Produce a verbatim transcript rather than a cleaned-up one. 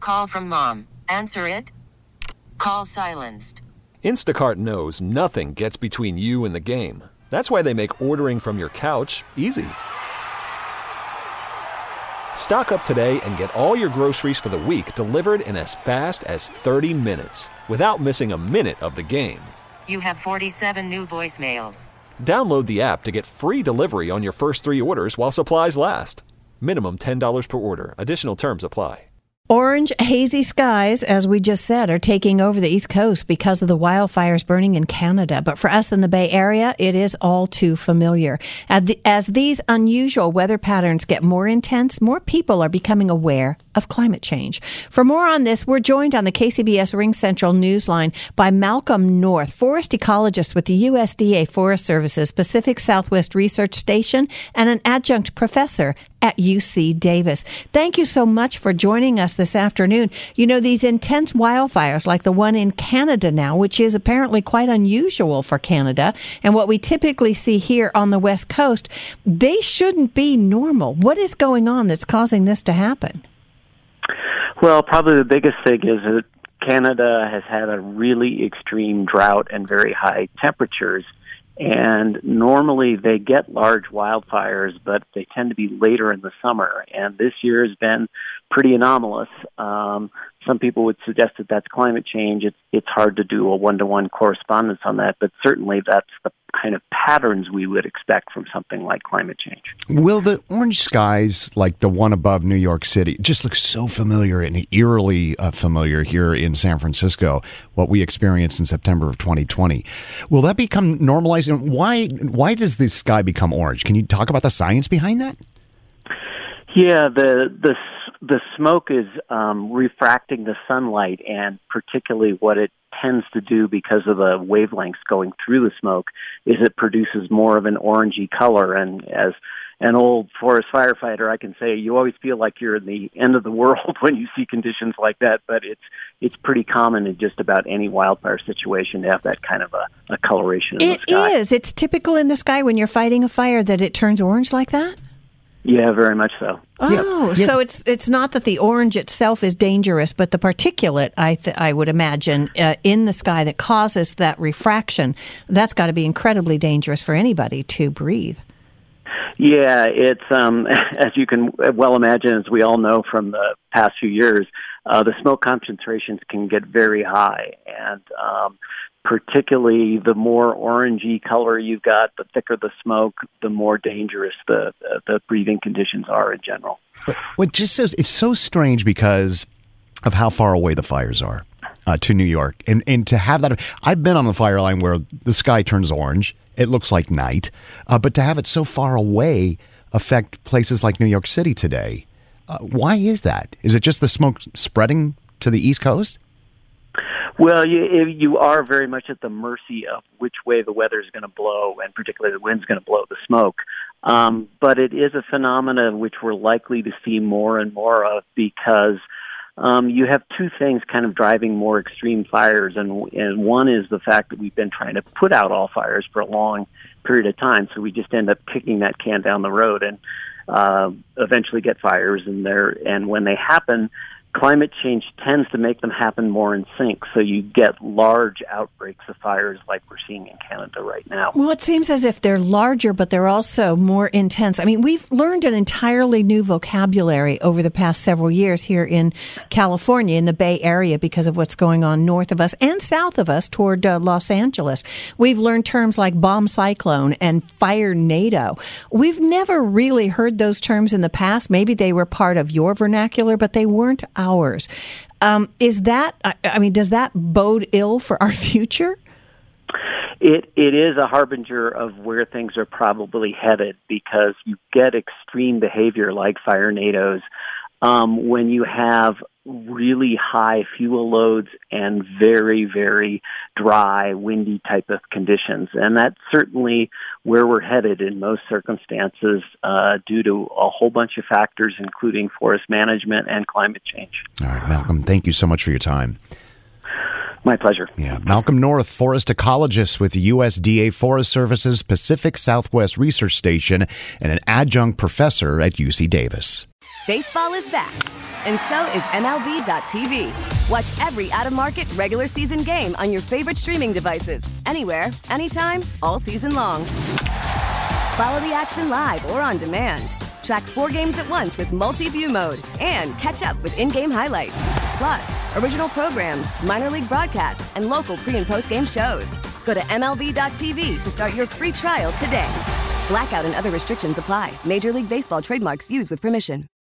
call from mom. Answer it. Call silenced. Instacart knows nothing gets between you and the game. That's why they make ordering from your couch easy. Stock up today and get all your groceries for the week delivered in as fast as thirty minutes without missing a minute of the game. You have forty-seven new voicemails. Download the app to get free delivery on your first three orders while supplies last. Minimum ten dollars per order. Additional terms apply. Orange, hazy skies, as we just said, are taking over the East Coast because of the wildfires burning in Canada. But for us in the Bay Area, it is all too familiar. As these unusual weather patterns get more intense, more people are becoming aware of climate change. For more on this, we're joined on the K C B S Ring Central Newsline by Malcolm North, forest ecologist with the U S D A Forest Service's Pacific Southwest Research Station and an adjunct professor at U C Davis. Thank you so much for joining us this afternoon. You know, these intense wildfires like the one in Canada now, which is apparently quite unusual for Canada, and what we typically see here on the West Coast, they shouldn't be normal. What is going on that's causing this to happen? Well, probably the biggest thing is that Canada has had a really extreme drought and very high temperatures. And normally they get large wildfires, but they tend to be later in the summer. And this year has been pretty anomalous. Um, some people would suggest that that's climate change. It's, it's hard to do a one-to-one correspondence on that, but certainly that's the kind of patterns we would expect from something like climate change. Will the orange skies, like the one above New York City, just look so familiar and eerily uh, familiar here in San Francisco, what we experienced in September of twenty twenty. Will that become normalized? And why, why does the sky become orange? Can you talk about the science behind that? Yeah, the the the smoke is um, refracting the sunlight, and particularly what it tends to do because of the wavelengths going through the smoke is it produces more of an orangey color. And as an old forest firefighter, I can say you always feel like you're in the end of the world when you see conditions like that, but it's it's pretty common in just about any wildfire situation to have that kind of a, a coloration in it the sky. It is. It's typical in the sky when you're fighting a fire that it turns orange like that? Yeah, very much so. Oh, yeah. so it's it's not that the orange itself is dangerous, but the particulate, I th- I would imagine, uh, in the sky that causes that refraction, that's got to be incredibly dangerous for anybody to breathe. Yeah, it's, um, as you can well imagine, as we all know from the past few years, uh, the smoke concentrations can get very high. And um, particularly the more orangey color you've got, the thicker the smoke, the more dangerous the, the, the breathing conditions are in general. Well, just so, it's so strange because of how far away the fires are uh, to New York. And, and to have that, I've been on the fire line where the sky turns orange. It looks like night. Uh, but to have it so far away affect places like New York City today, uh, why is that? Is it just the smoke spreading to the East Coast? Well, you, you are very much at the mercy of which way the weather is going to blow, and particularly the wind's going to blow the smoke. Um, but it is a phenomenon which we're likely to see more and more of because um, you have two things kind of driving more extreme fires, and, and one is the fact that we've been trying to put out all fires for a long period of time, so we just end up kicking that can down the road and uh, eventually get fires, and there, and when they happen, climate change tends to make them happen more in sync, so you get large outbreaks of fires like we're seeing in Canada right now. Well, it seems as if they're larger, but they're also more intense. I mean, we've learned an entirely new vocabulary over the past several years here in California, in the Bay Area, because of what's going on north of us and south of us toward uh, Los Angeles. We've learned terms like bomb cyclone and fire-nado. We've never really heard those terms in the past. Maybe they were part of your vernacular, but they weren't ours. Um, is that, I mean, does that bode ill for our future? It It is a harbinger of where things are probably headed because you get extreme behavior like fire-nados um, when you have really high fuel loads and very, very dry, windy type of conditions. And that's certainly where we're headed in most circumstances uh, due to a whole bunch of factors, including forest management and climate change. All right, Malcolm, thank you so much for your time. My pleasure. Yeah. Malcolm North, forest ecologist with the U S D A Forest Service's Pacific Southwest Research Station and an adjunct professor at U C Davis. Baseball is back, and so is M L B dot T V. Watch every out-of-market regular season game on your favorite streaming devices, anywhere, anytime, all season long. Follow the action live or on demand. Track four games at once with multi-view mode and catch up with in-game highlights. Plus, original programs, minor league broadcasts, and local pre- and post-game shows. Go to M L B dot T V to start your free trial today. Blackout and other restrictions apply. Major League Baseball trademarks used with permission.